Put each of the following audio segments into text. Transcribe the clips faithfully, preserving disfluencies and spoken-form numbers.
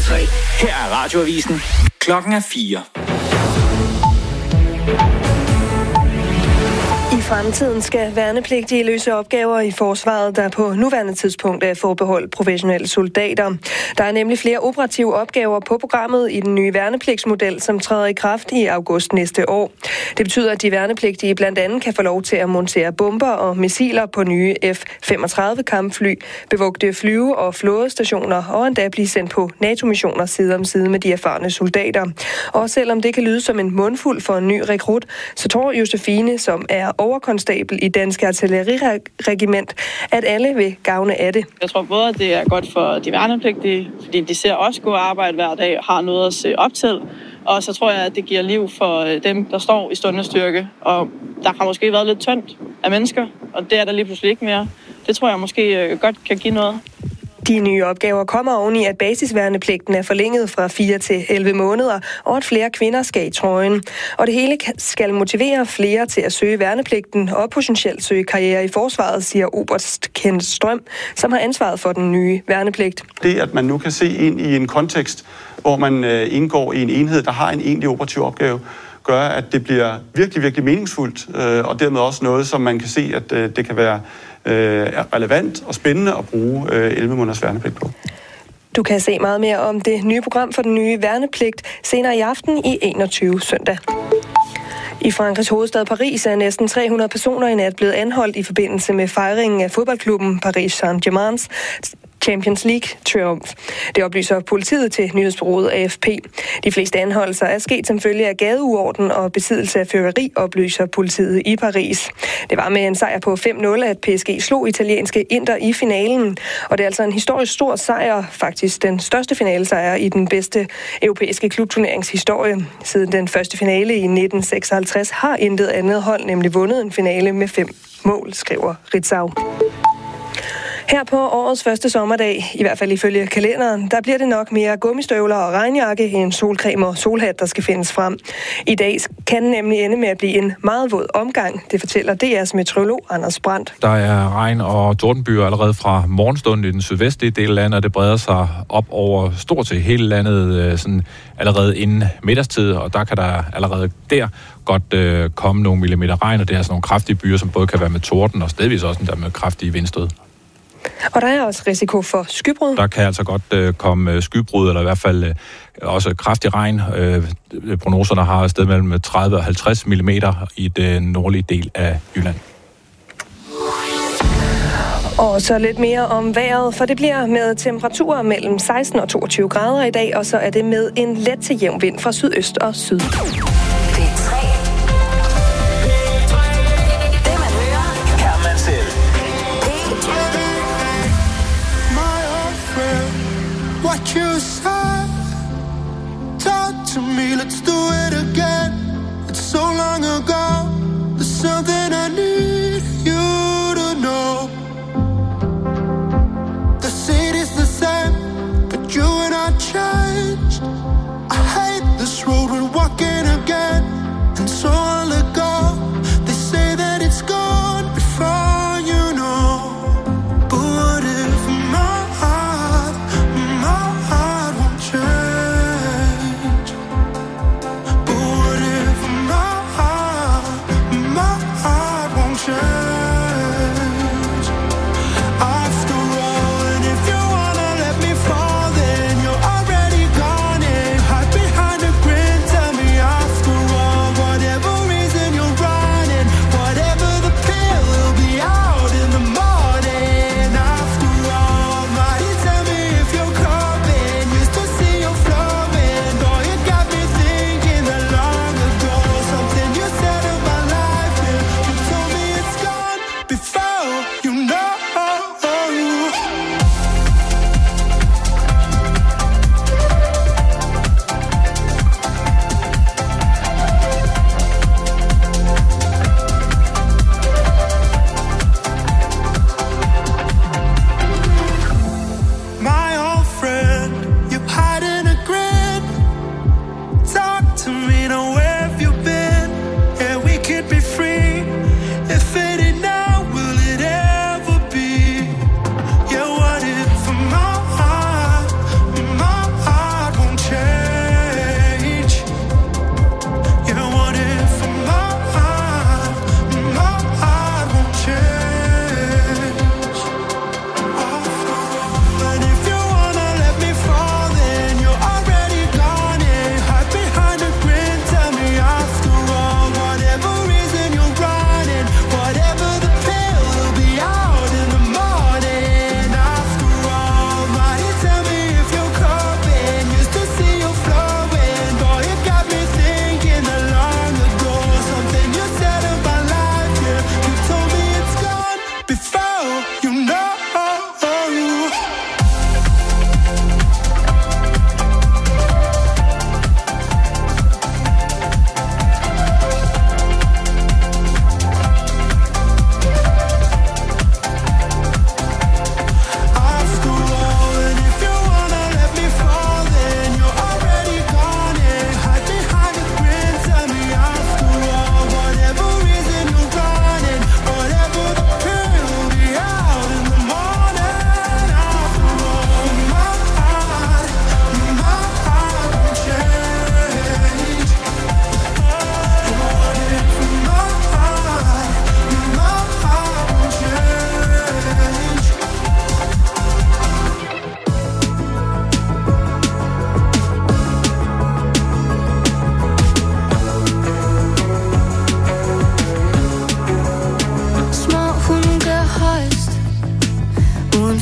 tre. Her er Radioavisen. Klokken er fire. I fremtiden skal værnepligtige løse opgaver i forsvaret, der på nuværende tidspunkt er forbeholdt professionelle soldater. Der er nemlig flere operative opgaver på programmet i den nye værnepligtsmodel, som træder i kraft i august næste år. Det betyder, at de værnepligtige blandt andet kan få lov til at montere bomber og missiler på nye F femogtredive kampfly, bevogte flyve- og flådestationer og endda blive sendt på NATO-missioner side om side med de erfarne soldater. Og selvom det kan lyde som en mundfuld for en ny rekrut, så tror Josefine, som er overkonstabel i Dansk Artilleriregiment, at alle vil gavne af det. Jeg tror både, at det er godt for de værnepligtige, fordi de ser også gå arbejde hver dag og har noget at se op til. Og så tror jeg, at det giver liv for dem, der står i stundestyrke. Og der har måske været lidt tyndt af mennesker, og det er der lige pludselig ikke mere. Det tror jeg måske godt kan give noget. De nye opgaver kommer oven i, at basisværnepligten er forlænget fra fire til elleve måneder, og at flere kvinder skal i trøjen. Og det hele skal motivere flere til at søge værnepligten og potentielt søge karriere i forsvaret, siger oberst Kent Strøm, som har ansvaret for den nye værnepligt. Det, at man nu kan se ind i en kontekst, hvor man indgår i en enhed, der har en egentlig operativ opgave, gør, at det bliver virkelig, virkelig meningsfuldt, og dermed også noget, som man kan se, at det kan være relevant og spændende at bruge elleve måneders værnepligt på. Du kan se meget mere om det nye program for den nye værnepligt senere i aften i enogtyve søndag. I Frankrigs hovedstad Paris er næsten tre hundrede personer i nat blevet anholdt i forbindelse med fejringen af fodboldklubben Paris Saint-Germains Champions League triumf. Det oplyser politiet til nyhedsbureauet A F P. De fleste anholdelser er sket som følge af gadeuorden og besiddelse af fyrværkeri, oplyser politiet i Paris. Det var med en sejr på fem nul, at P S G slog italienske Inter i finalen. Og det er altså en historisk stor sejr, faktisk den største finalesejr i den bedste europæiske klubturneringshistorie. Siden den første finale i nitten seksoghalvtreds har intet andet hold nemlig vundet en finale med fem mål, skriver Ritzau. Her på årets første sommerdag, i hvert fald ifølge kalenderen, der bliver det nok mere gummistøvler og regnjakke end solcreme og solhat, der skal findes frem. I dag kan den nemlig ende med at blive en meget våd omgang, det fortæller D R's meteorolog Anders Brandt. Der er regn og tordenbyer allerede fra morgenstunden i den sydvestlige del af landet, og det breder sig op over stort set hele landet sådan allerede inden middagstid, og der kan der allerede der godt øh, komme nogle millimeter regn, og det er sådan nogle kraftige byer, som både kan være med torden og stedvis også der med kraftige vindstød. Og der er også risiko for skybrud. Der kan altså godt øh, komme skybrud, eller i hvert fald øh, også kraftig regn. Øh, prognoserne har et sted mellem tredive og halvtreds millimeter i den nordlige del af Jylland. Og så lidt mere om vejret, for det bliver med temperaturer mellem seksten og toogtyve grader i dag, og så er det med en let til jævn vind fra sydøst og syd. What you said, talk to me, let's do it again. It's so long ago, there's something I need you to know. The city's the same, but you and I changed. I hate this road we're walking again, and so I'll let go. They say that it's gone before you know. But what if my heart, my heart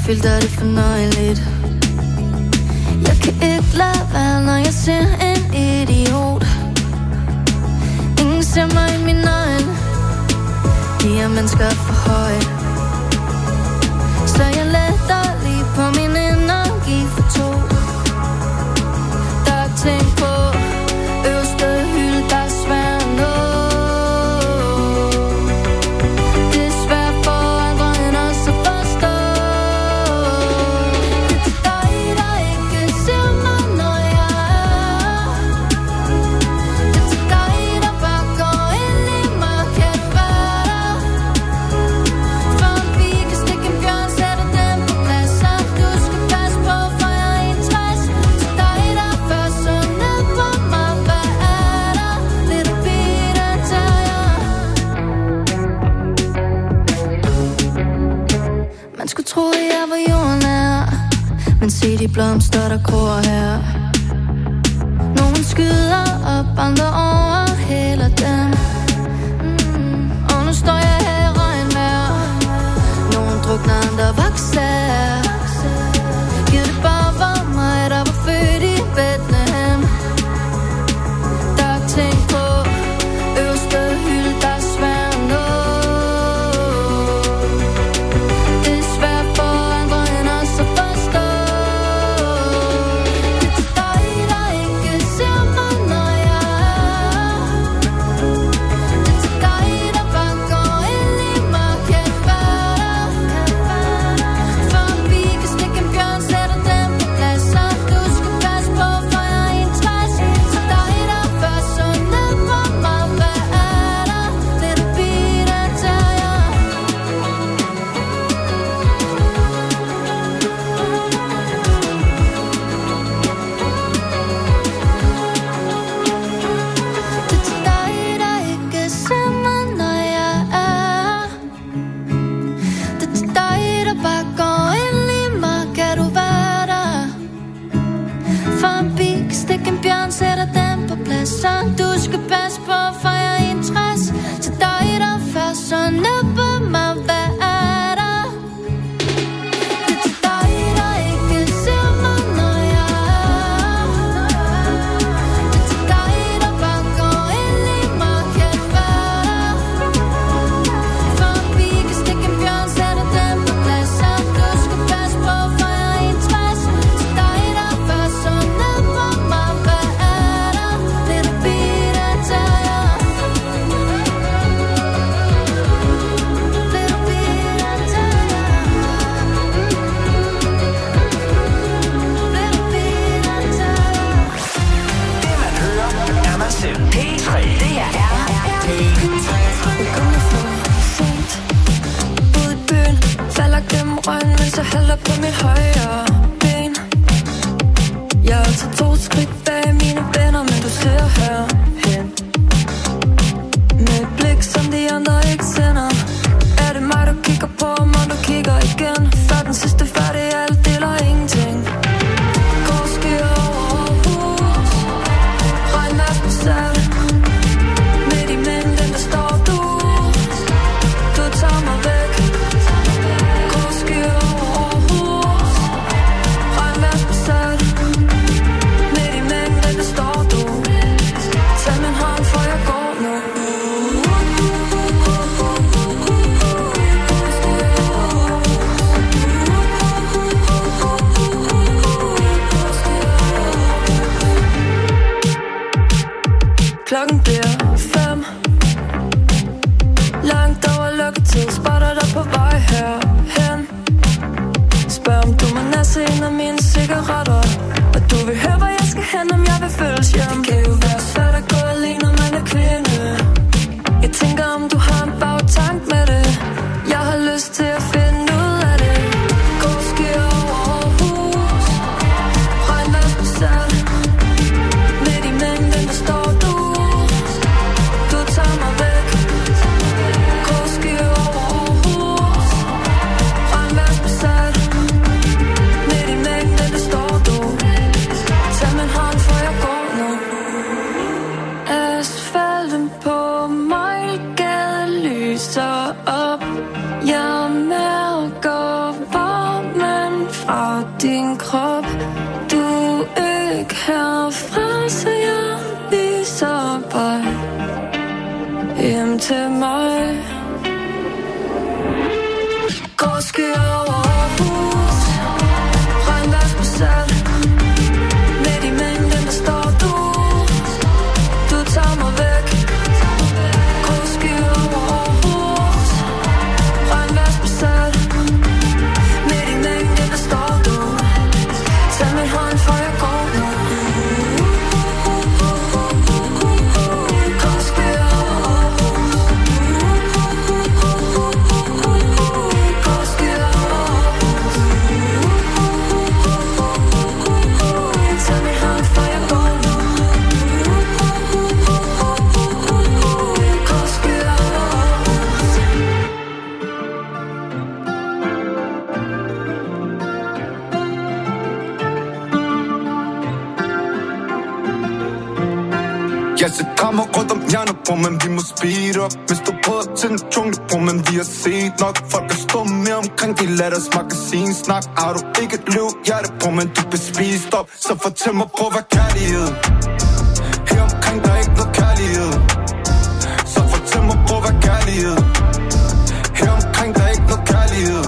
følte det fornøjeligt. Jeg kan ikke lade være, når jeg ser en idiot. Ingen ser mig i min øjne. De her mennesker er for høje. Så jeg letter lige på min energi for to. Der er ting på øverste hylde, der er svær at nå. Det er svært for andre end os at forstå. Det er dig, der ikke ser mig, når jeg er. Det er dig, der bare går ind i mig. Kan du være der? For en pige kan stikke en bjørn, sætter den på plads. Så du skal passe på, for jeg er enogtres. Til dig, der først så ned på mig. Hvad er der? Little Peter Terrier. Man skulle tro, at jeg var jordnær, men se de blomster, der gror her. Nogen skyder op, andre overhælder dem. Mm. Og nu står jeg her i regnvejr. Nogen drukner, andre vokser. Giv det bare for mig, der var født i Bethlehem. Der er ting på øverste hylde, der er svær at nå. Det er svært for andre end os at forstå. Det er dig, der ikke ser mig, når jeg er. Det er dig, der bare går ind i mig. Kan du være der? For en pige kan stikke en bjørn, sætter den på plads. Så du skal passe på, for jeg er enogtres. Til dig, der først så ned på mig. Hvad er der? Little Peter Terrier. Det er dig, der ikke ser mig, når jeg er. Det er dig, der bare går ind i mig. Kan du være der? For en pige kan stikke en bjørn, sætter den på plads. Så du skal passe på, for jeg er enogtres. Til dig, der først så ned på mig. Hvad er der? Det er dig, der ikke ser mig, når jeg er. Det er dig, der bare går ind i mig. Kan du være der? For en pige kan stikke en bjørn, sætter den på plads. Så du skal passe på, for jeg er enogtres. Til dig, der først så ned på mig. Hvad er der? Little Peter Terrier. Little Peter Terrier. Little Peter Terrier. Det man hører, er man selv. P tre. Det her er P tre. Jeg kommer for sent ud i byen, falder gennem røgen, mens jeg hælder på mit højre ben. Jeg tager to skridt bag mine venner, men du ser herhen. Med et blik, som de andre ikke sender. Er det mig, du kigger på mig, du kigger igen? Før den sidste færdig, alt deler ingenting. Går skyer over hus, regnvejrs på salg. Midt i mængden, der står du. Du tager mig væk. Grå skyer over hus, Herfra så jeg viser vej hjem til mig. Går skyer over Aarhus, regnvejrs på sand. Midt i mængden der står du, du tager mig væk. Går skyer over Aarhus, regnvejrs på sand. Midt i mængden der står du, tag min hånd for jeg går nu. Jeg ser krammer rundt om hjerner på, men vi må speed up. Hvis du prøver til den jungle på, men vi har set nok. Folk er stumme omkring, de lader os magasinsnak. Har du ikke et løv hjerte på, men du bliver spist op. Så fortæl mig på, hvad kærlighed. Her omkring, der er ikke noget kærlighed. Så fortæl mig på, hvad kærlighed. Her omkring, der er ikke noget kærlighed.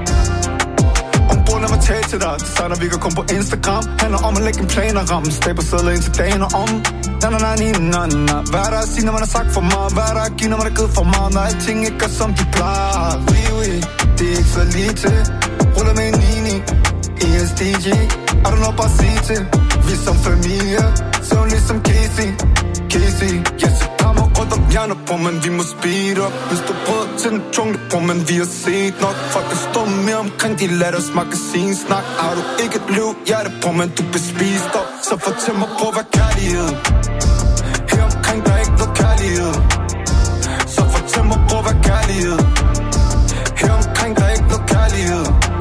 Lad mig tale til dig, det sagde, når vi kan komme på Instagram. Handler om at lægge en plan og ramme. Staber sædler ind til dagen og om. Na na na na na. Hvad er der at sige, når man har sagt for meget? Hvad er der at give, når man har givet for meget? Når alting ikke er som de plejer. Oui, oui, det er ikke så lige til. Ruller med en Nini E S D G. Er du nok bare at sige til? Vi er som familie, så ligesom Casey Casey, jeg ser krammer rundt om hjerner på, men vi må speed up. Hvis du prøver til den jungle på, men vi har set nok. Folk er stumme omkring, de lader os magasinsnak. Har du ikke et løv hjerte på, men du bliver spist op. Så fortæl mig på, hvad kærlighed. Her omkring, der er ikke noget kærlighed. Så fortæl mig på, hvad kærlighed. Her omkring, der er ikke noget kærlighed.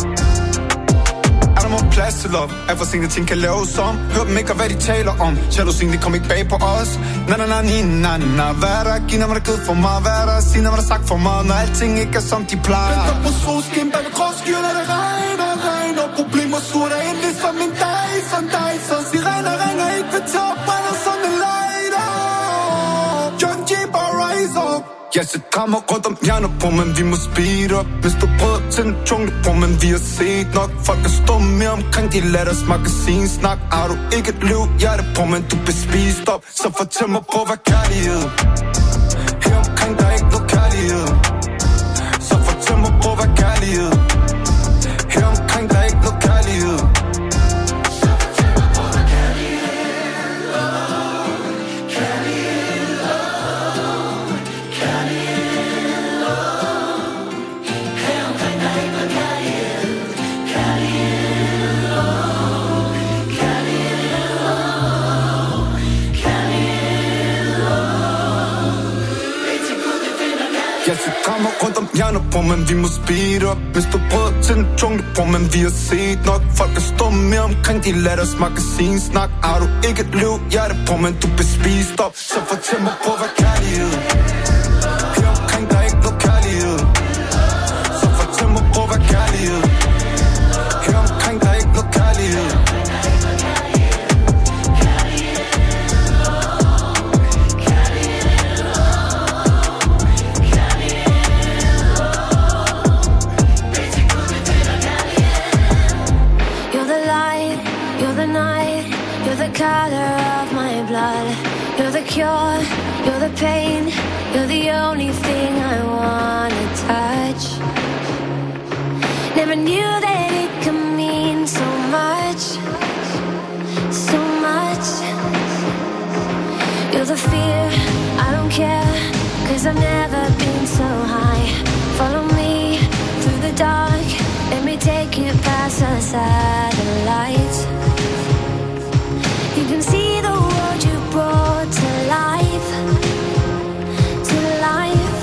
Er der more plads til love? Er for sent, ting kan laves om. Hør dem ikke, og hvad de taler om. Jalousien, det kom ikke bag på os. Na na na na na. Hvad er der at give, når man har givet for meget? Hvad er der at sige, når man har sagt for meget? Når alting ikke er som de plejer. Venter på solskin, bag ved gråskyr, når det regner, regner. Problemer sur der ind, ligesom en dag, som dig. Så sirener ringer ikke ved top, brænder som en lighter. John G. bare rise up. Jeg ser krammer rundt om hjerner på, men vi må speed up. Hvis du prøver til den jungle på, men vi har set nok. Folk er stumme omkring, de lader os magasinsnak. Har du ikke et løv hjerte på, men du bliver spist op. Så fortæl mig på, hvad kærlighed. Her omkring, der er ikke noget kærlighed. Så fortæl mig på, hvad kærlighed. Her omkring, der er ikke noget kærlighed. Jeg ser krammer rundt om hjerner på, men vi må speed up. Hvis du prøver til den jungle på, men vi har set nok. Folk er stumme omkring, de lader os magasinsnak. Har du ikke et løv hjerte på, men du bliver spist op. Så fortæl mig på, hvad kærlighed. Her omkring, der er ikke noget kærlighed. Så fortæl mig på, hvad kærlighed. Her omkring, der er ikke noget kærlighed. Color of my blood, you're the cure, you're the pain, you're the only thing I wanna touch. Never knew that it could mean so much, so much. You're the fear, I don't care, cause I've never been so high. Follow me through the dark, let me take you past the satellites. You can see the world you brought to life, to life.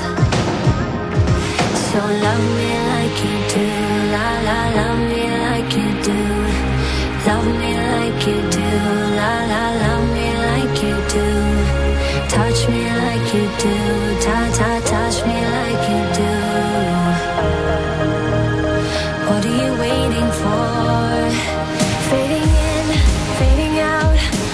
So love me like you do, la la, love me like you do. Love me like you do, la la, love me like you do. Touch me like you do, ta ta, touch me like you do. What are you waiting for? Fading in, fading out.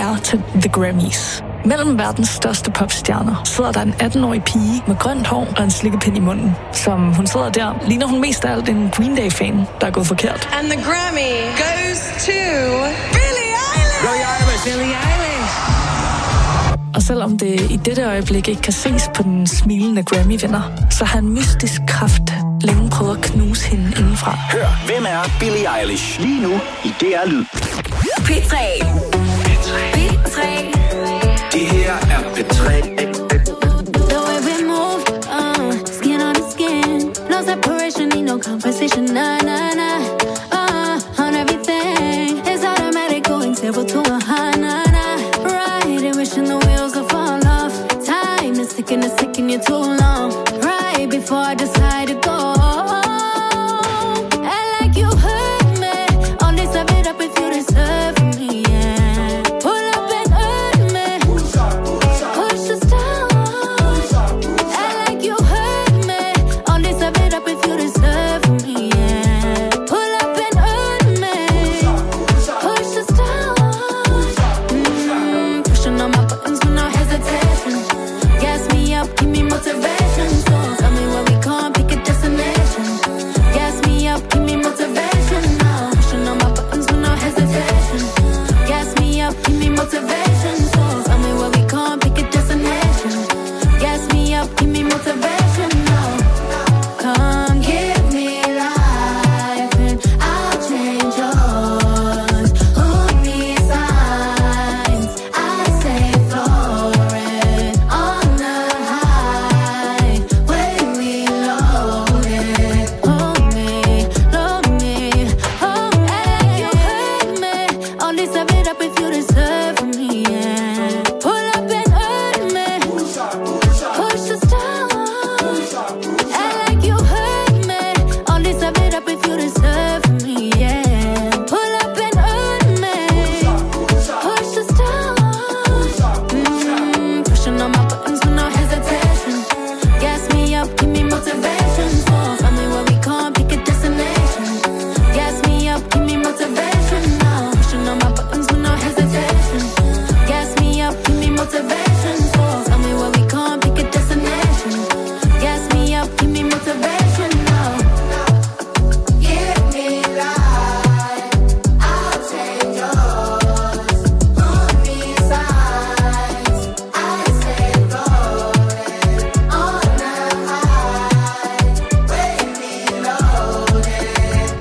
er til The Grammys. Mellem verdens største popstjerner sidder der en atten-årig pige med grønt hår og en slikkepind i munden. Som hun sidder der, ligner hun mest af alt en Green Day-fan, der er gået forkert. And the Grammy goes to Billie Eilish! Billie Eilish! Billie Eilish! Og selvom det i dette øjeblik ikke kan ses på den smilende Grammy-vinder, så har en mystisk kraft længe prøvet at knuse hende indenfra. Hør, hvem er Billie Eilish lige nu i D R Lyd. P tre. P tre. Det her er P tre. The way we move, uh, skin on skin. No separation, need no conversation, nah, nah, nah. Uh, on everything, it's automatic, going table to a high, nah, nah. Right, and wishing the wheels will fall off. Time is ticking, it's taking you too long. Right before I decide to go. And like you hurt me, only serve it up if you deserve me, yeah. Pull up and hurt me. Push us down. And like you hurt me, only serve it up if you deserve me, yeah. Pull up and hurt me. Push us down. Mm, pushing on my buttons with no hesitation. Gas me up, give me motivation. So tell me where we can't pick a destination. Gas me up, give me motivation now. Pushing on my buttons with no hesitation. Gas me up, give me motivation. So tell me where we can't pick a destination. Gas me up, give me motivation now. Come give me life and I'll change yours. Hold me signs, I say floating on the high when we load it. Hold me, load me, hold me. You hurt me, only serve it up if you deserve me, yeah. Pull up and hurt me, push us down. And like you hurt me, only serve it up if you deserve me, yeah. Pull up and hurt me, push us down. Mm, pushing on my buttons with no hesitation. Gas me up, give me motivation. So tell me where we can't pick a destination. Gas me up, give me motivation now. Pushing on my buttons with no hesitation. Gas me up, give me motivation. So tell me where we can't pick a destination. Gas me up, give me motivation now. Give me life, I'll change yours. Hold me signs, I say floating on the high when we load it.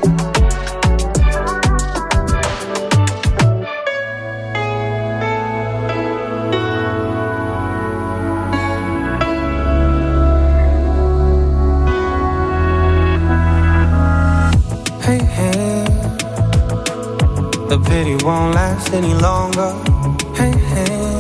Hey, hey, the pity won't last any longer. Hey, hey,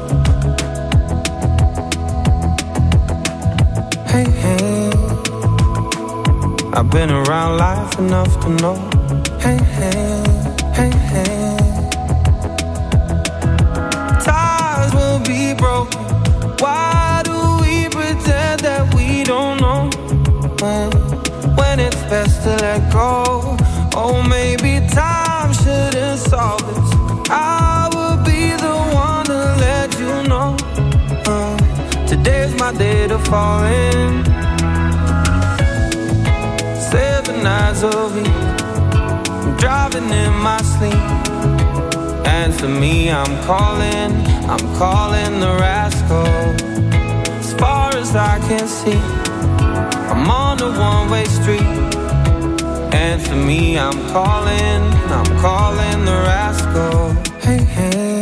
hey, hey, I've been around life enough to know. Hey, hey, hey, hey, ties will be broken. Why do we pretend that we don't know when, when it's best to let go? Oh, maybe time shouldn't solve this. I will be the one to let you know. Uh, today's my day to fall in. Seven nights a week, I'm driving in my sleep. And for me, I'm calling, I'm calling the rascal. As far as I can see, I'm on a one-way street. And for me, I'm calling, I'm calling the rascal. Hey, hey,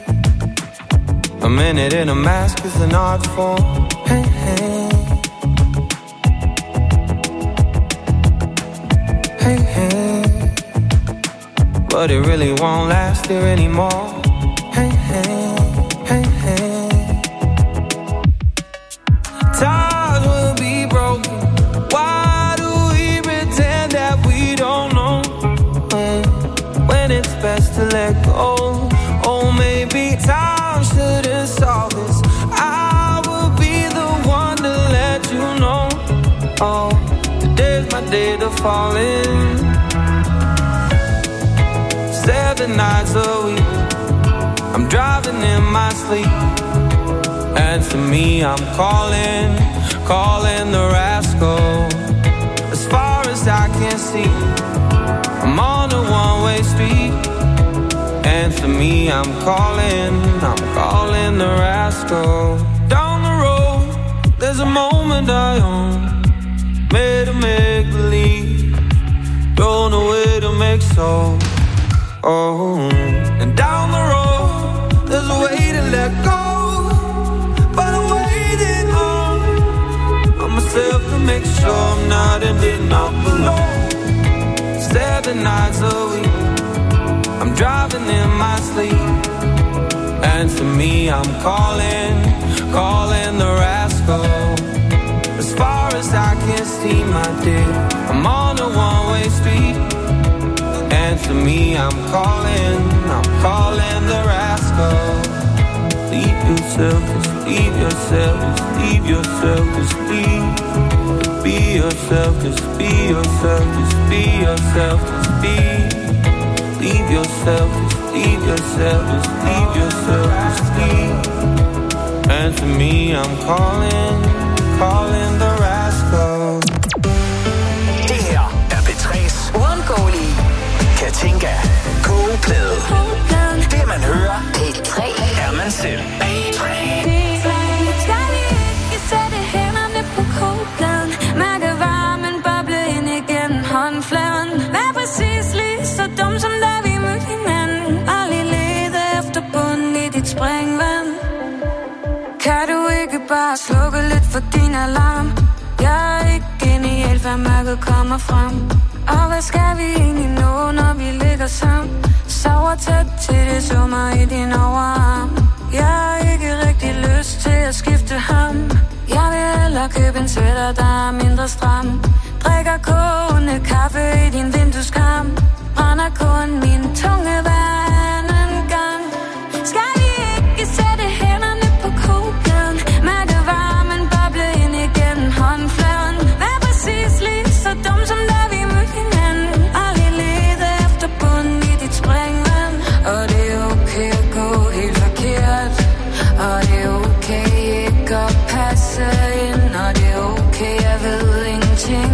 a minute in a mask is an art form. Hey, hey, hey, hey, but it really won't last here anymore. Hey, hey, hey, hey, ties will be broken. Why do we pretend that we don't know when, when it's best to let go? Oh, maybe time shouldn't solve this. I will be the one to let you know. Oh, today's my day to fall in. Seven nights a week, I'm driving in my sleep, and for me I'm calling, calling the rascal. As far as I can see, I'm on a one-way street, and for me I'm calling, I'm calling the rascal. Down the road, there's a moment I own, made to make believe, thrown away to make so. Oh, and down the road, there's a way to let go, but I'm waiting on, on myself to make sure I'm not ending up alone. Seven nights a week, I'm driving in my sleep, and for me I'm calling, calling the rascal. As far as I can see, my dear, I'm on a one-way street, and for me I'm calling, I'm calling the rascal. Leave yourself, just leave yourself, just leave yourself, just leave. Be yourself, just be yourself, just be yourself, just be. Leave yourself, just leave yourself, just leave yourself, just leave. And for me I'm calling, calling the rascal. Det her er P tre's uundgåelige Katinka kogeplade. Det man hører, P tre er man selv. P tre. Skal vi ikke sætte hænderne på kogepladen, mærke varmen boble ind igennem håndfladen. Vær præcis lige så dum som da vi mødte hinanden, aldrig lede efter bunden i dit springvand. Kan du ikke bare slukke lidt for din alarm? Jeg er ikke genial, før mørket kommer frem. Og hvad skal vi egentlig nå, når vi ligger sammen? Sover tæt til det summer i din overarm. Jeg har ikke rigtig lyst til at skifte ham. Jeg vil hellere købe en sweater, der er mindre stram. Drikker kogende kaffe i din vindueskarm. Brænder kun min tunge hver anden gang. Skal vi ikke sætte hænderne på kogepladen, mærke varmen boble ind igennem håndfladen. Vær præcis lige så dum som da vi mødte hinanden, aldrig lede efter bunden i dit springvand. Og det er okay at gå helt forkert, og det er okay ikke at passe ind, og det er okay jeg ved ingenting.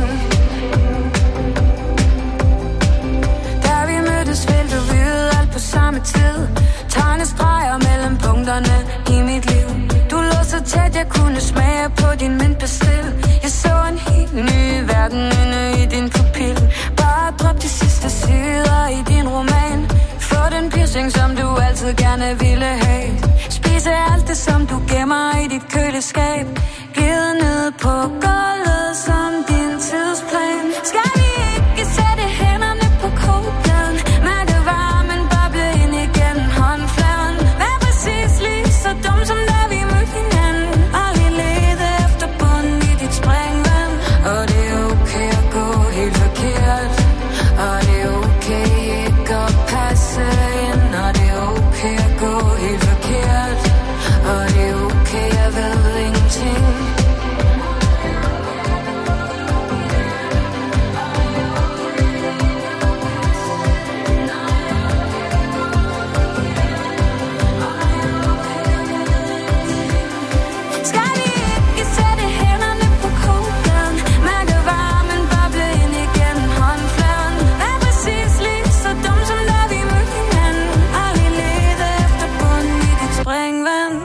Da vi mødtes ville du vide alt på samme tid, tegne streger mellem punkterne i mit liv. Du lå så tæt jeg kunne smage på din mintpastil. Jeg så en helt ny verden inde i din pupil. Bare drop de sidste sider i din roman. Få den piercing som du altid gerne ville have. Spise alt det som du gemmer i dit køleskab. Glide ned på gulvet som din tidsplan. Skal vi ikke sætte hænderne på kogepladen, mærke varmen boble ind igennem håndfladen. Vær præcis lige så dum som da vi mødte hinanden, aldrig lede efter bunden i dit springvand. Og det er okay at gå helt forkert, og det er okay ikke at passe ind, og det er okay at gå helt forkert, og det er okay jeg ved ingenting. Skal vi ikke sætte hænderne på kogepladen, mærke varmen boble ind igennem håndfladen. Vær præcis lige så dum som da vi mødte hinanden, aldrig lede efter bunden i dit springvand.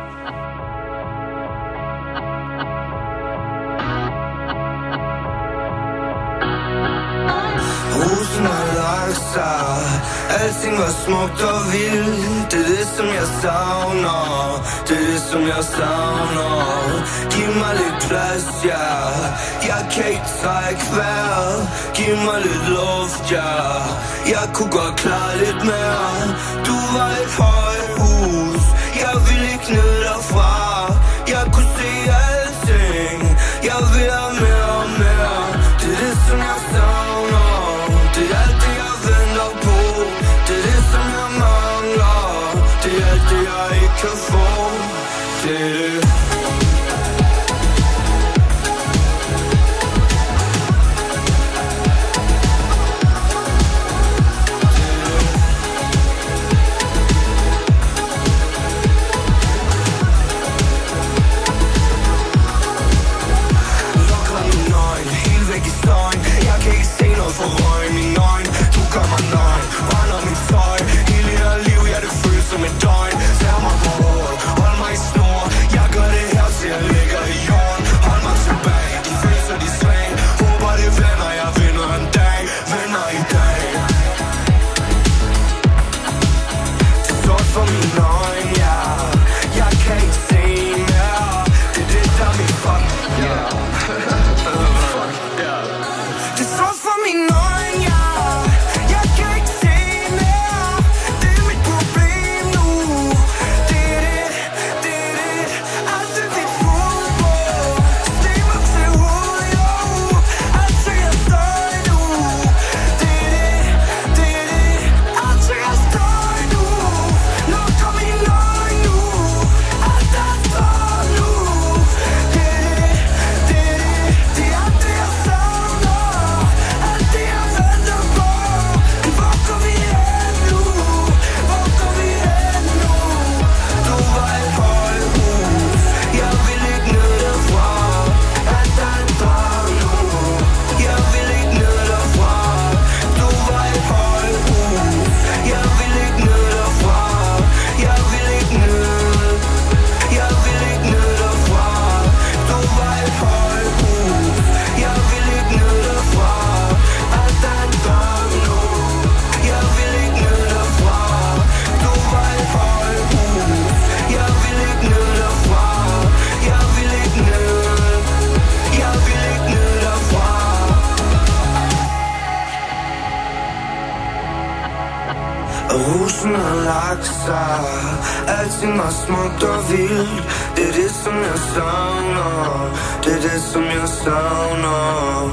Rosen har lagt sig, alting var smukt og vildt. Det er det som jeg savner, det er det som jeg savner. Giv mig lidt plads, ja, jeg kan ikke trække vejret. Giv mig lidt luft, ja, jeg kunne godt klare lidt mere. Du var et højhus, jeg ville ikke ned derfra. Jeg kunne se alting, jeg vil have mere og mere. Det er det som jeg savner, det er alt det jeg venter på. Det er det som jeg mangler, det er alt det jeg ikke kan få. Det er det. Lysen har lagt sig, alting var smukt og vildt. Det er det, som jeg savner, det er det, som jeg savner.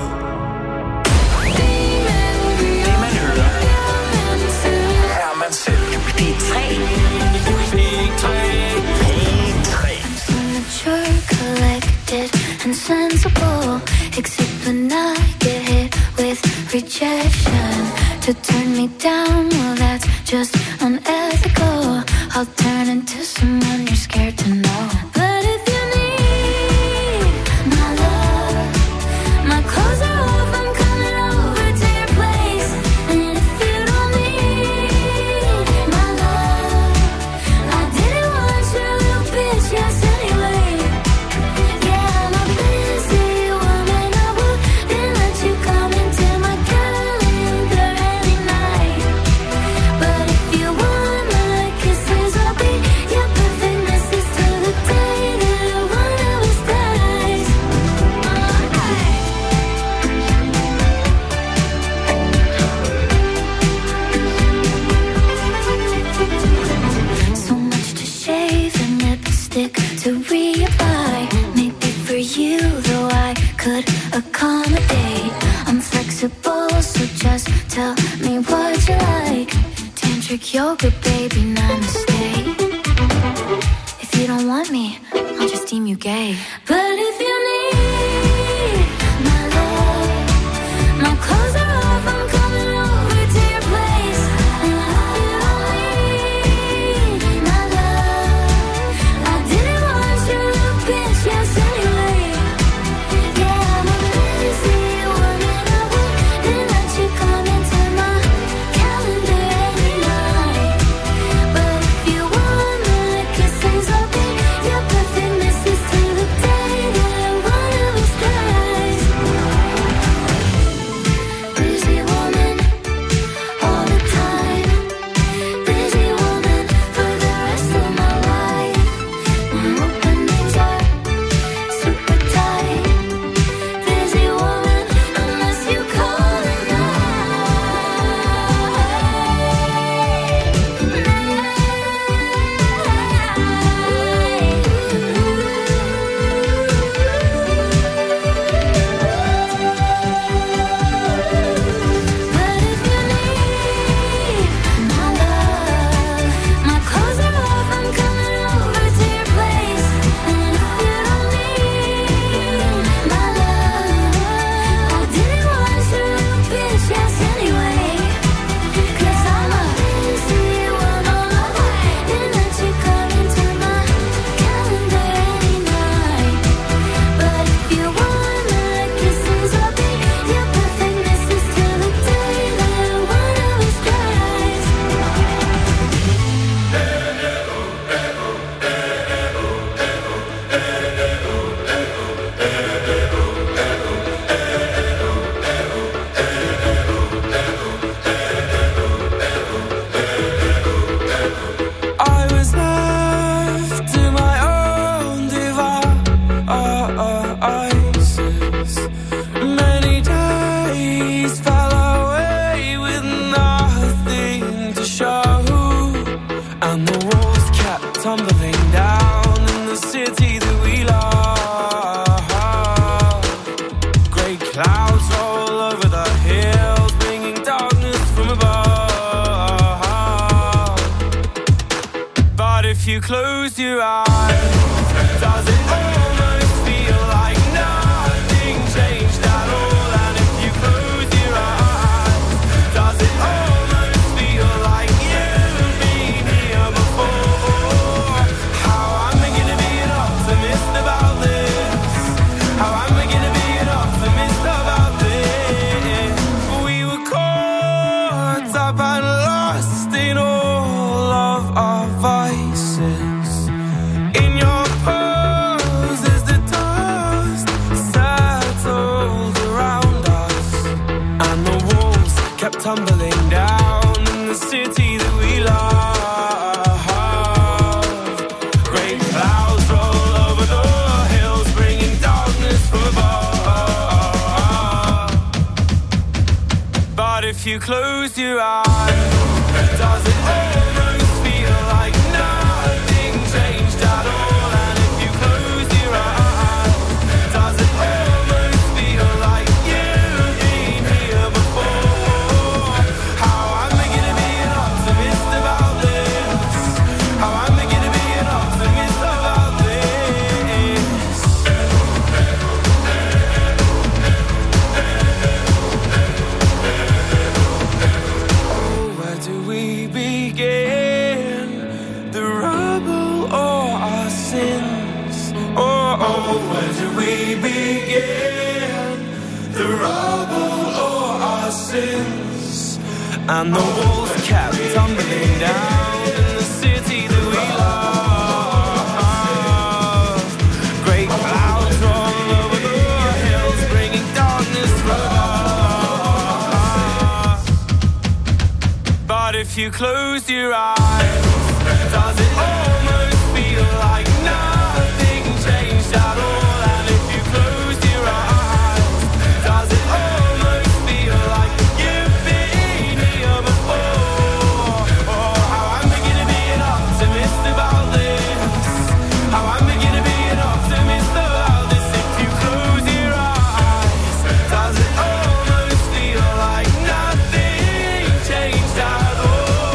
Det man hører, er man selv. P tre. P tre. P tre. Mature, collected and sensible, except when I get hit with rejection. To turn me down, well that's just unethical. I'll turn into someone you're scared to know. But if you need my love, my clothes are off, I'm coming over to your place. And if you don't need my love, I didn't want your little bitch, yes anyway. Yeah, I'm a busy woman, I wouldn't let you come into my calendar any night. But if you want my kisses, I'll be your perfect missus till the day that one of us dies. So much to shave and lipstick to reapply. Maybe for you, though I could accommodate. I'm flexible, so just tell me what you like. Tantric yoga, baby, namaste. If you don't want me, I'll just deem you gay. But if you need my love, my clothes are off, I'm coming over to your place. And if you don't need my love, I didn't want your little bitch, yes anyway. Yeah, I'm a busy woman, I wouldn't let you come into my calendar any night. But if you want my kisses, I'll be your perfect missus till the day that one of us dies. Busy woman, all the time. Busy woman for the rest of my life. My openings are super tight. Busy woman, unless you call it But if you need my love, my clothes are off, I'm coming over to your place. And if you don't need my love, I didn't want your little bitch, yes anyway. 'Cause I'm a busy woman, I wouldn't let you come into my calendar any night. But if you want my kisses, I'll be your perfect missus till the day that one of us dies. I was left to my own devices. Many days fell away with nothing to show, and the walls kept tumbling down in the city that we love. Grey clouds roll over the hills, bringing darkness from above. But if you close your eyes, does it almost feel like nothing changed at all? And if you close your eyes, does it almost feel like you've been here before? How am I gonna be an optimist about this? How am I gonna be an optimist about this? We were caught up and lost in all of our vices. In your pose as the dust settled around us, and the walls kept tumbling down in the city that we love. Great clouds roll over the hills, bringing darkness from above. But if you close your eyes, does it almost begin. The rubble or our sins, and the walls kept tumbling down in the city that we love. Great clouds roll over the hills, bringing darkness from us. But if you close your eyes, does it almost feel like nothing changed at all? And if you close your eyes, does it almost feel like you've been here before? Oh, how I'm beginning to be an optimist about this. How I'm beginning to be an optimist about this. If you close your eyes, does it almost feel like nothing changed at all?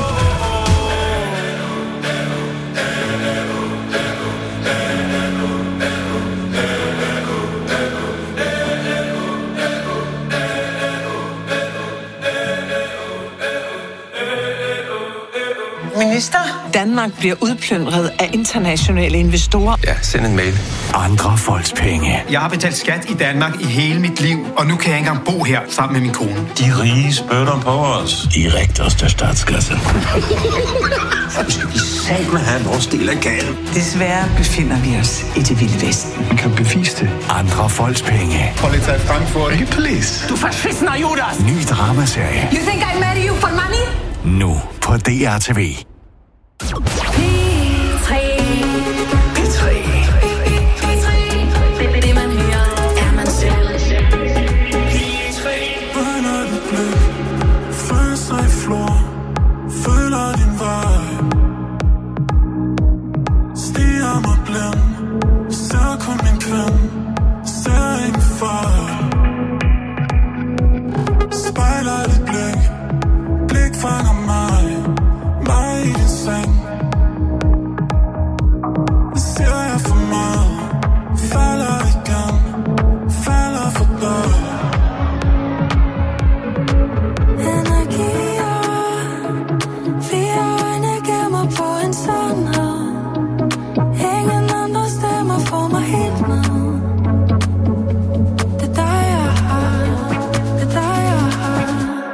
Minister, Danmark bliver udplyndret af internationale investorer. Ja, send en mail. Andre folks penge. Jeg har betalt skat i Danmark i hele mit liv, og nu kan jeg ikke engang bo her sammen med min kone. De rige spytter på os. I rigterste statskasse. Så skal vi satme have vores del af gaden. Desværre befinder vi os i det vilde vesten. Man kan bevise det. Andre folks penge. Polizei Frankfurt. Ikke police. Du verschissener Judas! Ny dramaserie. You think I marry you for money? Nu på D R T V. P tre. P tre. P tre. Det man hører, er man selv. P tre. Brænder dit blik, følelser i flor, føler din vej. Stiger mig blind, ser kun min kvind, ser ingen fejl. Spejler dit blik, blik fanger mig, mig i din seng. Ser jeg for meget, falder igen, falder for dig. Energier, fire øjne gemmer på en sandhed. Ingen andre stemmer får mig helt med. Det er dig jeg har, det er dig jeg har.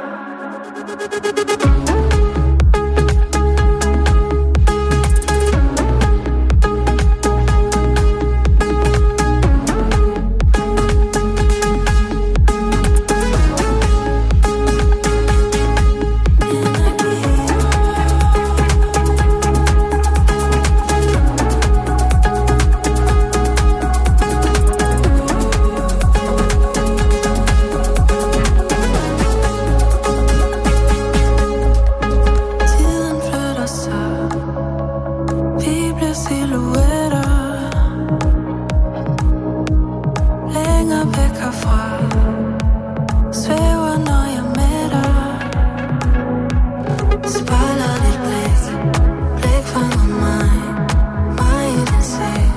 Tiden flytter sig, vi bliver silhuetter. Længere væk herfra, svæver når jeg med dig. Spejler dit blik, blik fanger mig, mig i din seng.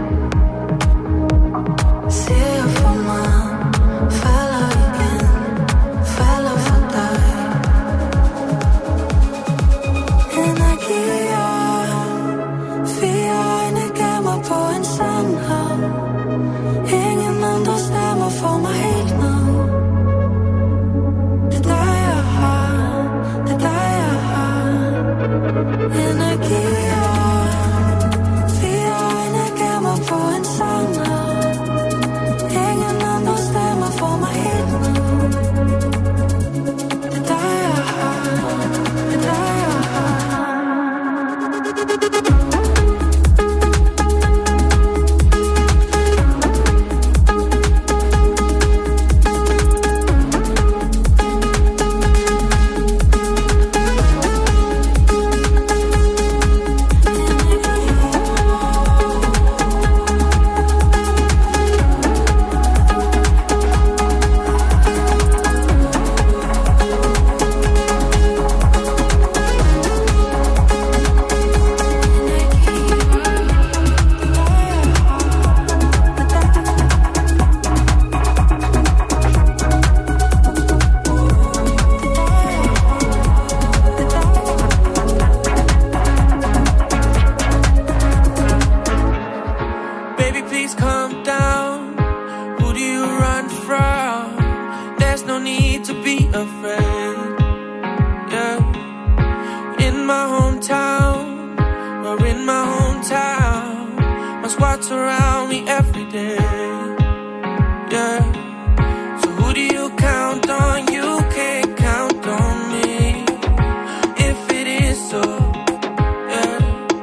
Ser jeg for meget, falder igen, falder for dig. Energier, fire øjne gemmer på en sandhed. Ingen andre stemmer får mig helt med. afraid. Yeah, in my hometown, or in my hometown, must watch around me every day. Yeah, so who do you count on? You can't count on me. If it is so, yeah.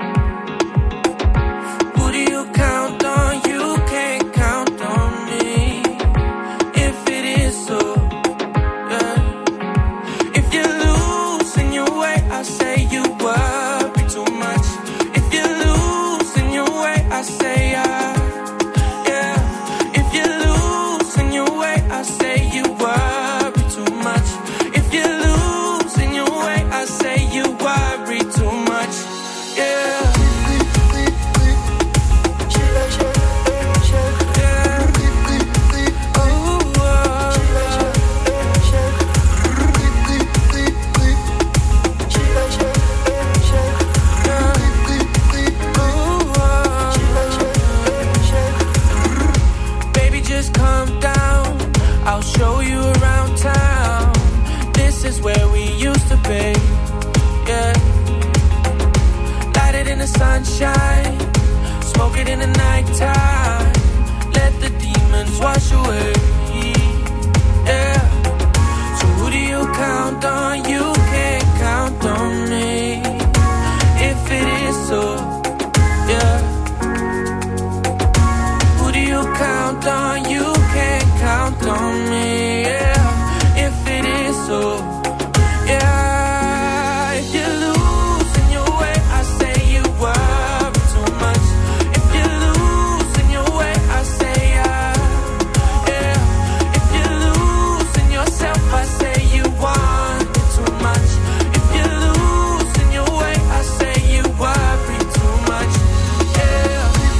Who do you count on? You can't count on me. If it is so, yeah. If you lose in your way, I say you worry too much. If you lose in your way, I say I, yeah. If you lose in your way, I say you worry too much. If you lose in your way, I say you worry too much, yeah. Baby, just calm down. I'll show you around town. This is where we used to be, yeah. Light it in the sunshine, smoke it in the nighttime. Let the demons wash away, yeah. So who do you count on? You can't count on me. If it is so, yeah. Who do you count on? You can't count on me, yeah. If it is so, yeah. If you lose in your way, I say you worry too much. If you lose in your way, I say I, yeah. If you lose in yourself, I say you want it too much. If you lose in your way, I say you worry too much, yeah.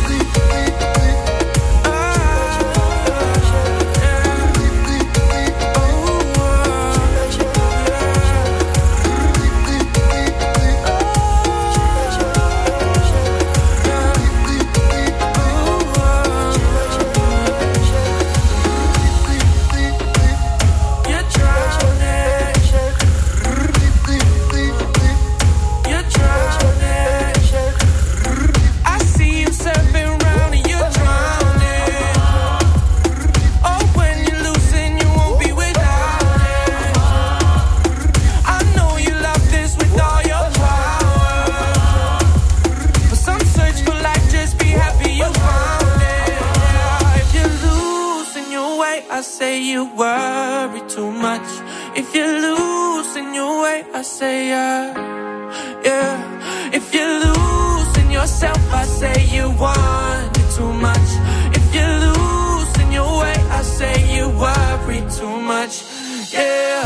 I say you worry too much. If you lose in your way, I say yeah, yeah. If you lose in yourself, I say you want it too much. If you lose in your way, I say you worry too much, yeah.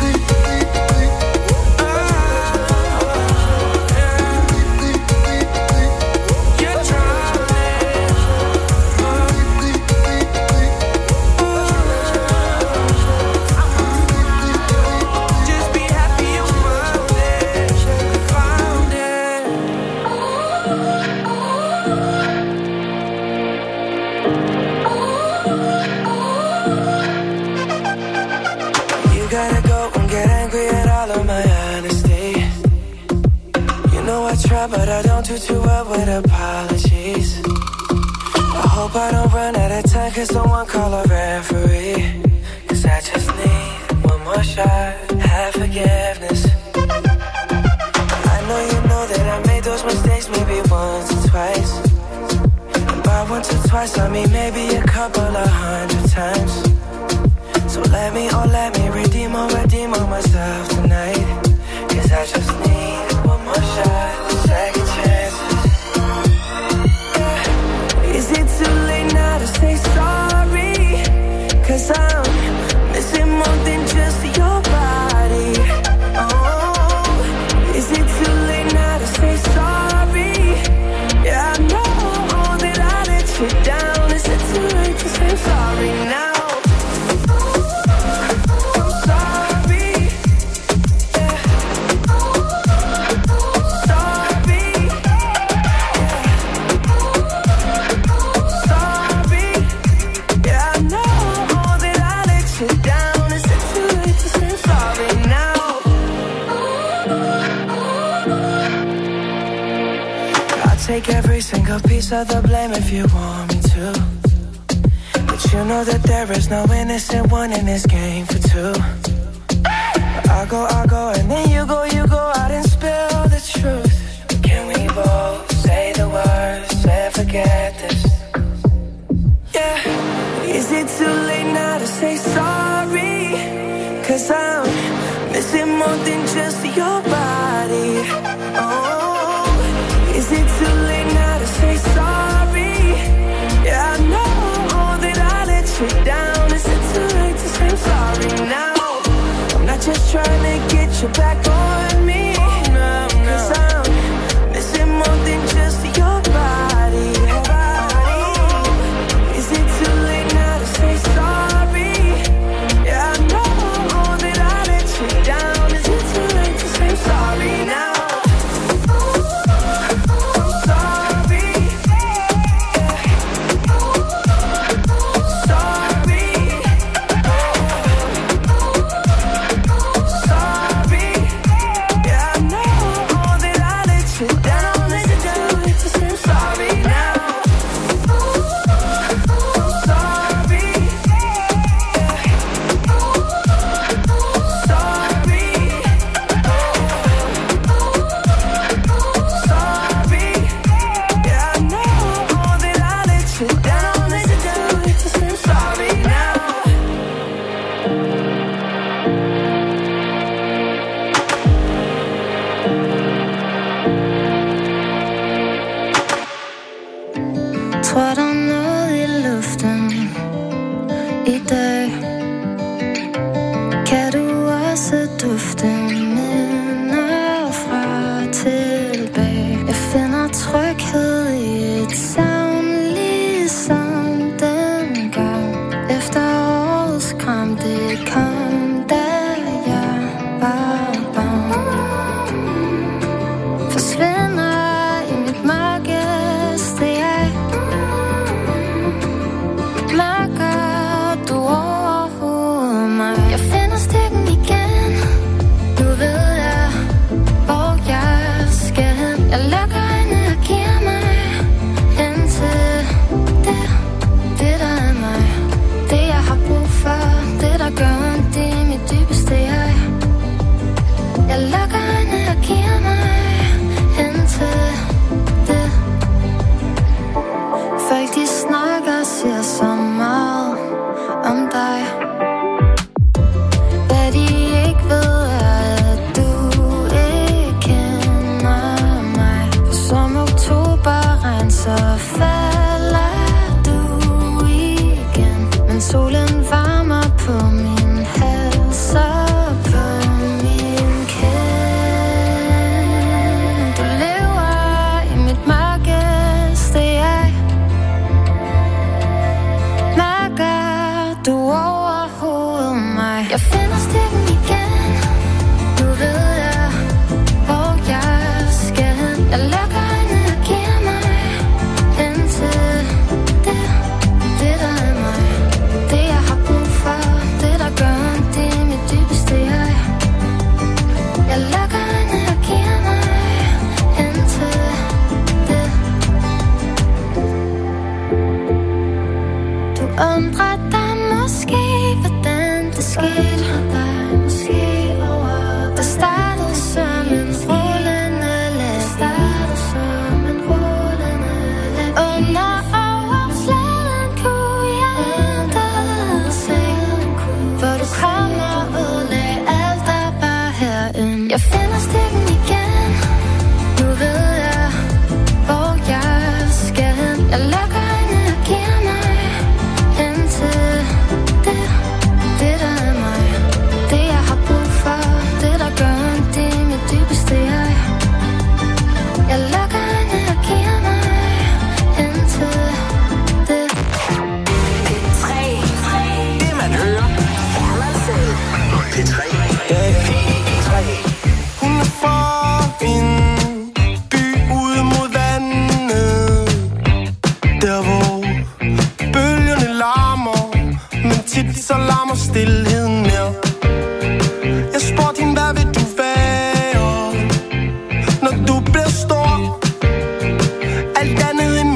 But I don't do too well with apologies. I hope I don't run out of time. Can someone call a referee? Cause I just need one more shot. Have forgiveness. I know you know that I made those mistakes maybe once or twice. And by once or twice I mean maybe a couple of hundred times. So let me, oh let me redeem or redeem on myself tonight. Cause I just need one more shot. Second chances. Yeah. Is it too late now to say sorry? Cause I'm missing more than just your body. Oh, is it too late now to say sorry? Yeah, I know that I let you down. Is it too late to say sorry now? take a piece of the blame if you want me to. But you know that there is no innocent one in this game for two. I go, I go, and then you go, you go out and spill the truth. Can we both say the words and forget this? Yeah. Is it too late now to say sorry? Cause I'm missing more than just your body. Oh, is it too late now to say sorry? Yeah, I know that I let you down. Is it too late to say I'm sorry now? I'm not just trying to get you back on me. No, no. Cause I'm missing more than just your body. Oh, is it too late now to say sorry? Yeah, I know that I let you down. Is it too late to say I'm sorry now? Tror der er noget i luften i dag? Kan du også dufte minder fra tilbage? Jeg finder tryghed i et savn ligesom dengang. Efter årets kram, det kom da jeg var barn. Forsvinder i mit mørkeste jeg. Mærker du overhovedet mig? Jeg finder stikken igen. Nu ved jeg, hvor jeg skal hen. Jeg lukker øjnene og giver mig hen til det, det der er mig. Det jeg har brug for, det der gør ondt i mit dybeste jeg. Jeg lukker øjnene og giver mig hen til det. Folk de snakker, siger så meget om dig. Hvad de ikke ved er, at du ikke kender mig. For som oktoberregn, så falder du igen. Men solen varmer på min hals og på min kind. Du lever i mit mørkeste jeg. Mærker du overhovedet mig? Jeg finder stikken igen. Nu ved jeg, hvor jeg skal hen. Jeg lukker øjnene og giver mig hen til det, det der er mig. Det jeg har brug for, det der gør ondt i mit dybeste jeg. Jeg lukker øjnene og giver mig hen til det. Du undrer dig måske, hvordan det skete. Det startede som en rullende læst. Under overfladen kunne jeg intet se. For du kom og ødelagde alt, der var herinde. Jeg finder stikken igen. Nu ved jeg, hvor jeg skal hen. Jeg lukker øjnene og giver mig hen til det, det der er mig. Det jeg har brug for, det der gør ondt i mit dybeste jeg. Jeg lukker øjnene og giver mig hen til det. Det man hører, er man selv. P tre. Hun er fra en by ude mod vandet. Der hvor bølgerne larmer, men tit så larmer stilheden mere. Jeg spurgte hende, hvad vil du være, når du bliver stor? Alt andet end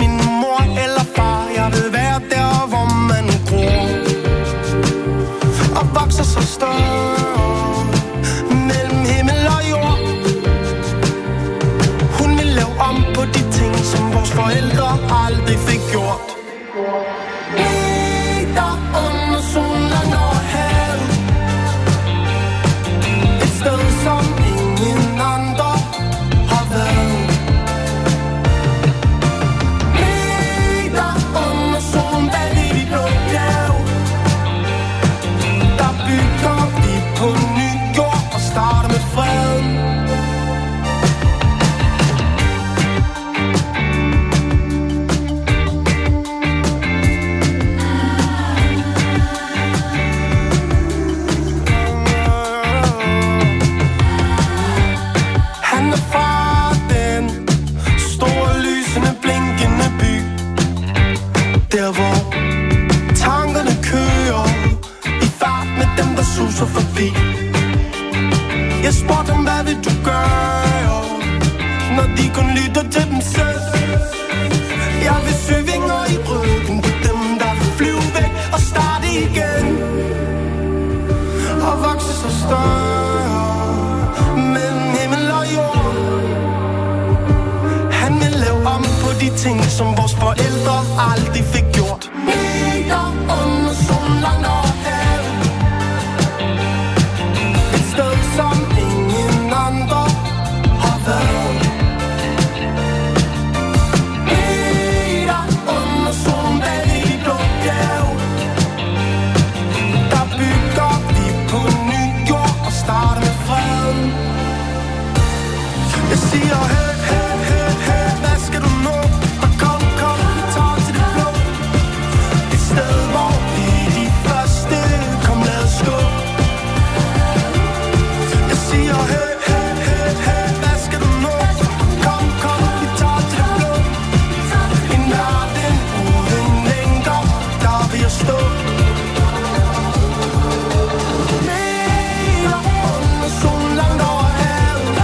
tog forbi. Jeg spurgte dem, hvad vil du gøre, når de kun lytter til dem selv. Jeg vil søge vinger i ryggen på dem, der vil flyve væk og starte igen. Og vokse så større mellem himmel og jord. Han vil lave om på de ting, som vores forældre aldrig fik gjort. Meter under solen, langt over havet. Et sted, som ingen andre har været. Meter under solen, bag i de blå bjerge. Der bygger vi på ny jord og starter med freden. Jeg siger hey, hey, hey, hey, hvad skal du nå? Og kom, kom, vi tager til det blå. Et sted, hvor vi de første kom, lad os gå. Jeg siger hey, hey, hey, hey, hvad skal du nå? Kom, kom, vi tager til det blå. En verden uden længder, der vil jeg stå. Meter under solen, langt over havet.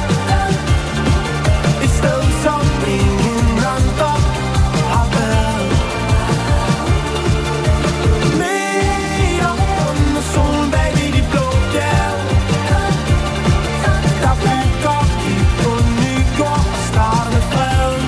Et sted, som ingen andre har været. Meter under solen, bag ved de blå bjerge. Der bygger vi på ny jord og starter med freden.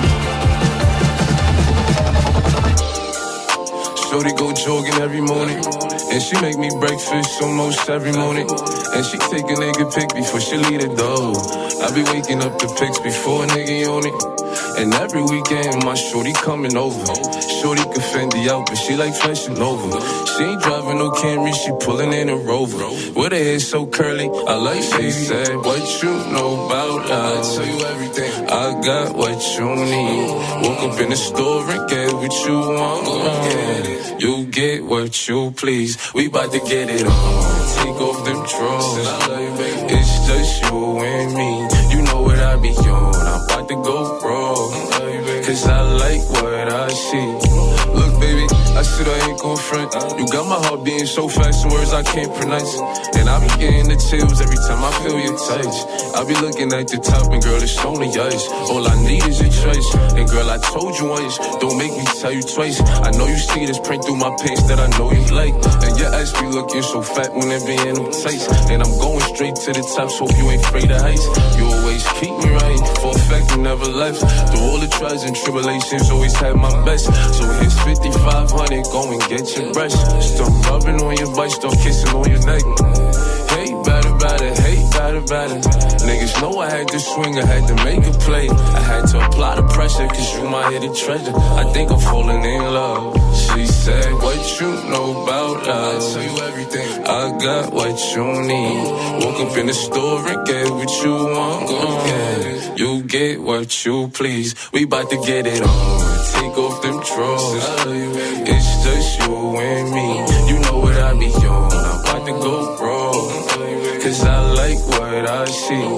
Shorty go jogging every morning, and she make me breakfast almost every morning. And she take a nigga pic before she leave the door. I be waking up the pics before a nigga on it. And every weekend my shorty coming over. Shorty can Fendi out, but she like fashion over. She ain't driving no Camry, she pulling in a Rover. With her hair so curly, I like she said, what you know about love? I tell you everything. I got what you need. Woke up in the store and get what you want. Yeah. You get what you please. We bout to get it on. Take off them drawers. It's just you and me. You know what I be on. I'm about to go wrong. Cause I like what I see. Look, baby, I said I ain't gon' front. You got my heart beating so fast, some words I can't pronounce. And I be getting the chills every time I feel your touch. I be looking at the top and girl, it's only ice. All I need is a choice. And girl, I told you once, don't make me tell you twice. I know you see this print through my pants that I know you like. And your ass be looking so fat when it be in them tights. And I'm going straight to the top, so you ain't afraid of heights. You always keep me right, for a fact you never left. Through all the trials and tribulations, always had my best. So here's fifty-five hundred, go and get your brush. Start rubbing on your butt, start kissing on your neck. Hey, better, better, hey, better, better. Niggas know I had to swing, I had to make a play. I had to apply the pressure, cause you my hidden treasure. I think I'm falling in love. She said, what you know about love? I tell you everything. I got what you need. Woke up in the store and get what you want. Yeah. You get what you please. We bout to get it on. Take off them drawers. It's just you and me. You know what I be on. I'm about to go wrong. Cause I like what I see.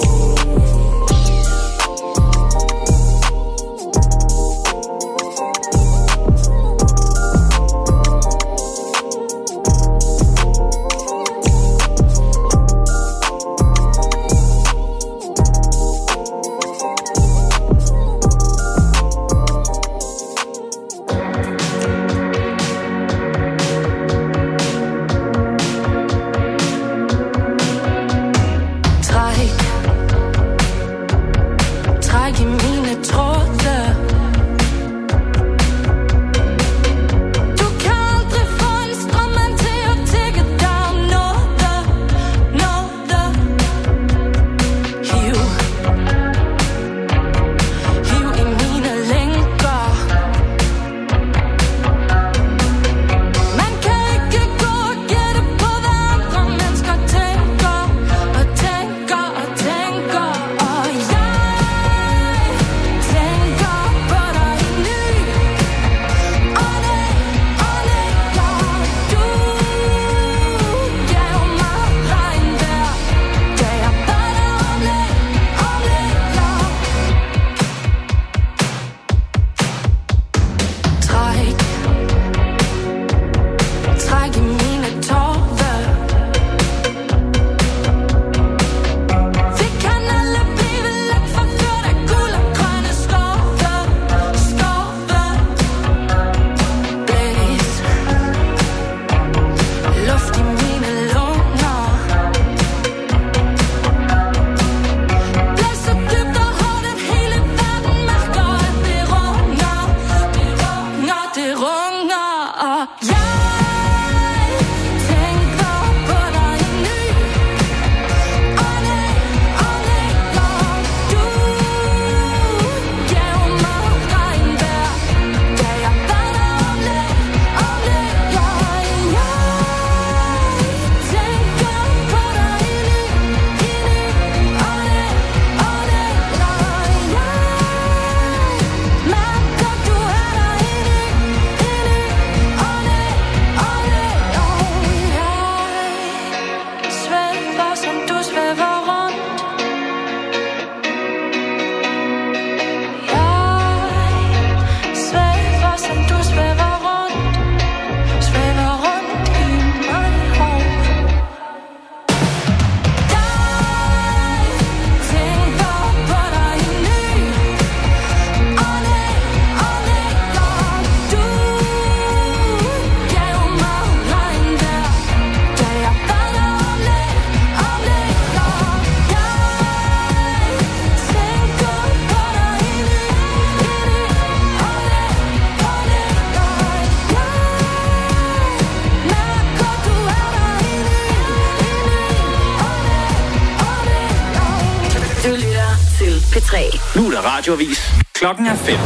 P tre. Nu er der radioavis. Klokken er fem.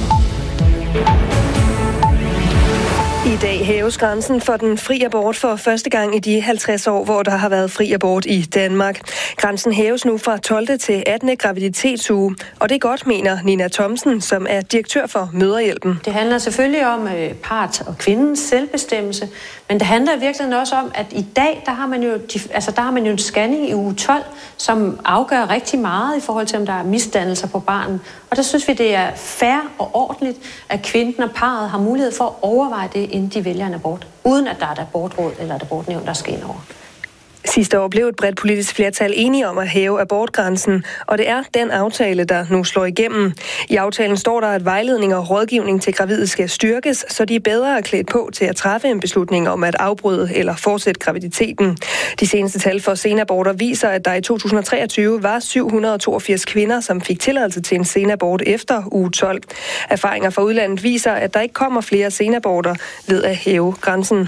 I dag hæves grænsen for den fri abort for første gang i de halvtreds år, hvor der har været fri abort i Danmark. Grænsen hæves nu fra tolvte til attende graviditetsuge, og det er godt, mener Nina Thomsen, som er direktør for Mødrehjælpen. Det handler selvfølgelig om øh, part og kvindens selvbestemmelse, men det handler i virkeligheden også om, at i dag, der har man jo, altså, der har man jo en scanning i uge tolv, som afgør rigtig meget i forhold til, om der er misdannelser på barnet. Og der synes vi, det er fair og ordentligt, at kvinden og parret har mulighed for at overveje det, inden de vælger en abort, uden at der er et abortråd eller et abortnævn, der skal ind over. Sidste år blev et bredt politisk flertal enige om at hæve abortgrænsen, og det er den aftale, der nu slår igennem. I aftalen står der, at vejledning og rådgivning til gravide skal styrkes, så de er bedre er klædt på til at træffe en beslutning om at afbryde eller fortsætte graviditeten. De seneste tal for senaborter viser, at der i to tusind og treogtyve var syv hundrede og toogfirs kvinder, som fik tilladelse til en senabort efter uge tolv. Erfaringer fra udlandet viser, at der ikke kommer flere senaborter ved at hæve grænsen.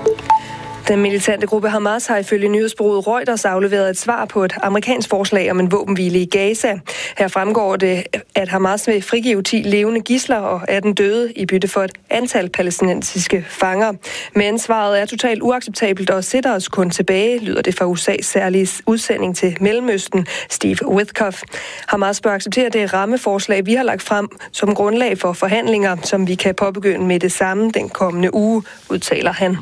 Den militante gruppe Hamas har ifølge nyhedsbureauet Reuters afleveret et svar på et amerikansk forslag om en våbenhvile i Gaza. Her fremgår det, at Hamas vil frigive ti levende gidsler og atten døde i bytte for et antal palæstinensiske fanger. Men svaret er totalt uacceptabelt og sætter os kun tilbage, lyder det fra U S A's særlige udsending til Mellemøsten, Steve Witkoff. Hamas bør acceptere det rammeforslag, vi har lagt frem som grundlag for forhandlinger, som vi kan påbegynde med det samme den kommende uge, udtaler han.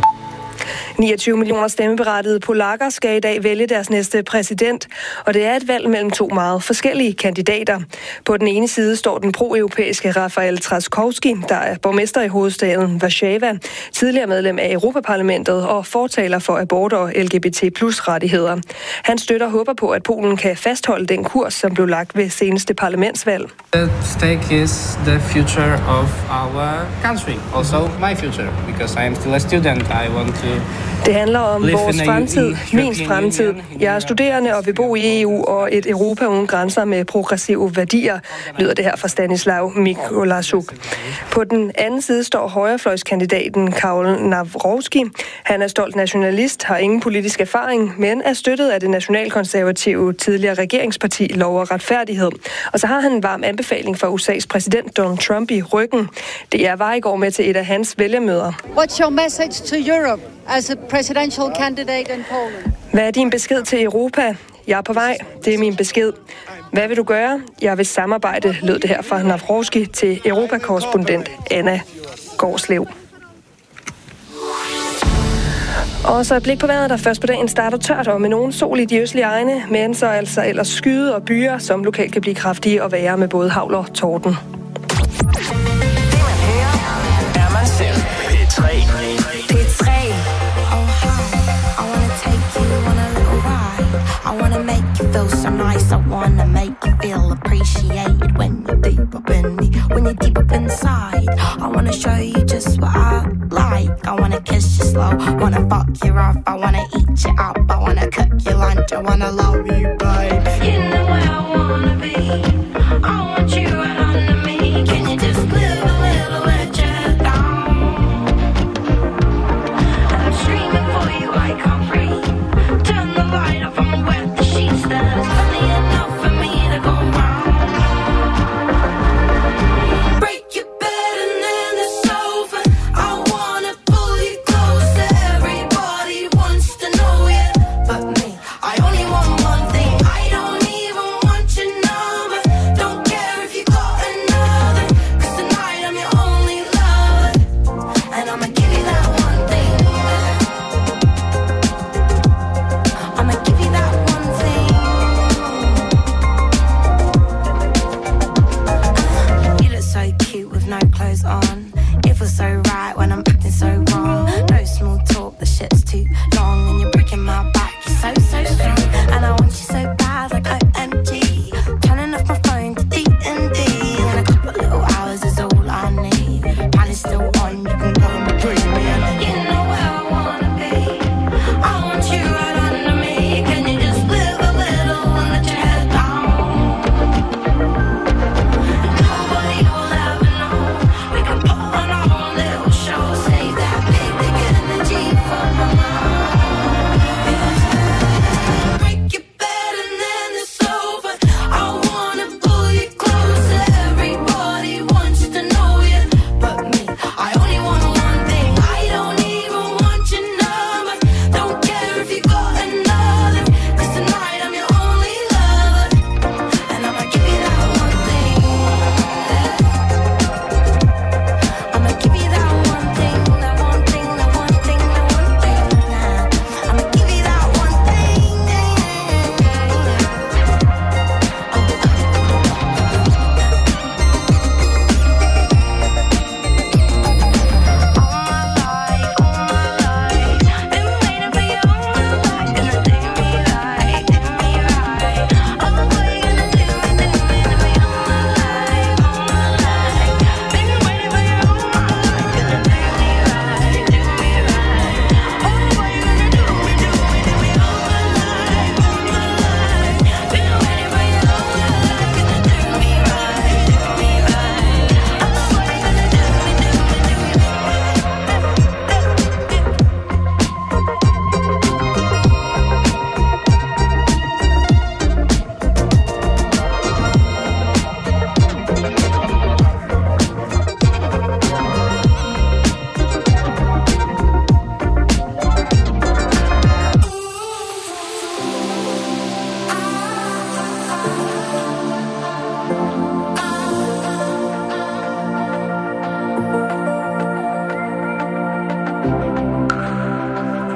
niogtyve millioner stemmeberettigede polakker skal i dag vælge deres næste præsident, og det er et valg mellem to meget forskellige kandidater. På den ene side står den pro-europæiske Rafael Trzaskowski, der er borgmester i hovedstaden Warszawa, tidligere medlem af Europaparlamentet og fortaler for abort og L G B T plus rettigheder. Han støtter og håber på, at Polen kan fastholde den kurs, som blev lagt ved seneste parlamentsvalg. The stake is the future of our country, also my future, because I am still a student. I want to Det handler om vores fremtid, min fremtid. Jeg er studerende og vil bo i E U og et Europa uden grænser med progressive værdier, lyder det her fra Stanislav Mikolasuk. På den anden side står højrefløjskandidaten Karol Nawrocki. Han er stolt nationalist, har ingen politisk erfaring, men er støttet af det nationalkonservative tidligere regeringsparti Lov og Retfærdighed. Og så har han en varm anbefaling fra U S A's præsident Donald Trump i ryggen. Det er var i går med til et af hans vælgermøder. What's your message to Europe as a presidential candidate in Poland? Hvad er din besked til Europa? Jeg er på vej. Det er min besked. Hvad vil du gøre? Jeg vil samarbejde, lød det her fra Nawrocki til Europakorrespondent Anna Gårdslev. Og så et blik på vejret, der først på dagen starter tørt og med nogen sol i de østlige egne, men så altså ellers skyde og byer, som lokalt kan blive kraftige og være med både hagl og torden. Er man selv P tre. P tre. Oh hi, I wanna take you on a little ride. I wanna make you feel so nice. I wanna make you feel appreciated when you're deep up in me, when you're deep up inside. I wanna show you just what I like. I wanna kiss you slow, wanna fuck you off. I wanna eat you up, I wanna cook your lunch. I wanna love you, babe. You know where I wanna be. I want you right under me. Can you just live a little bit? Don't care if you got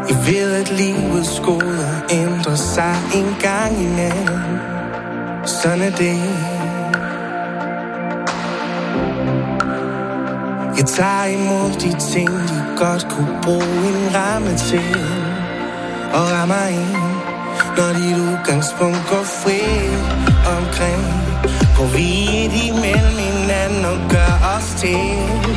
Jeg ved, at livets goder ændrer sig en gang imellem. Sådan er det. Jeg tager imod de ting, de godt kunne bruge en ramme til, og rammer ind, når dit udgangspunkt går fri omkring. Går vi et imellem hinanden og gør os til.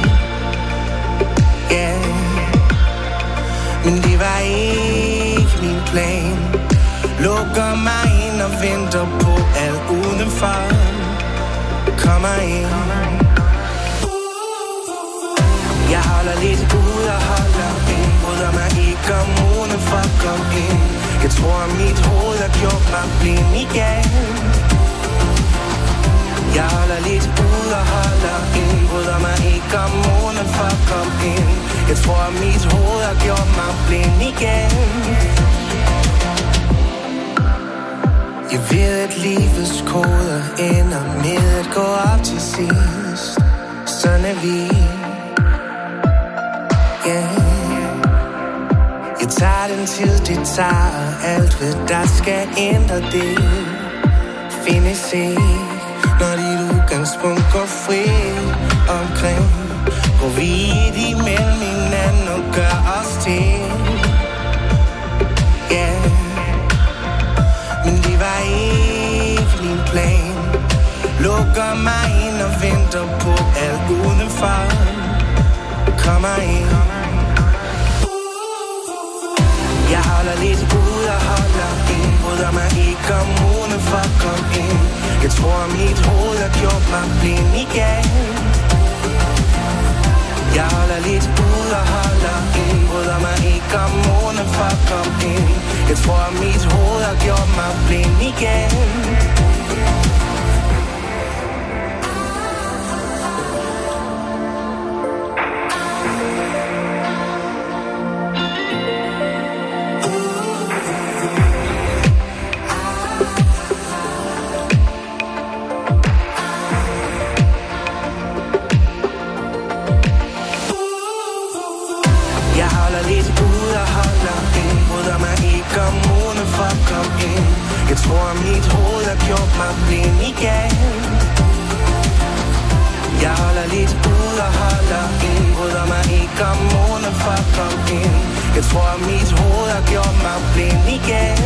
Ja, yeah. Men det var ikke min plan. Lukker mig ind og venter på alt udenfor. Kommer ind. Jeg holder lidt ud og holder ind. Bryder mig ikke om udenfor. Kom ind. Jeg tror mit hoved har gjort mig blind igen. Jeg holder lidt ud og holder ind. Bryder mig ikke om udenfor. Kom ind. Jeg tror mit hoved har gjort mig blind igen. Jeg ved, at livets koder ender med at gå op til sidst. Sådan er vi. Yeah. Jeg tager den tid, det tager. Alt hvad der skal ændre det findes ikke, når dit udgangspunkt går fri omkring. Går vi et imellem hinanden og gør os til. Yeah. Men det var ikke min plan. Lukker mig ind og venter på alt udenfor. Kommer ind. Jeg holder lidt ud og holder ind. Bryder mig ikke om udenfor. Kom ind. Jeg tror mit hoved har gjort mig blind igen. Jeg holder lidt ud og holder ind. Bryder mig ikke om udenfor. Kom ind. Jeg tror mit hoved har gjort mig blind igen. Jeg tror mit hoved har gjort mig blind igen. Jeg holder lidt ud og holder ind. Bryder mig ikke om månen for at komme ind. Jeg tror mit hoved har gjort mig blind igen.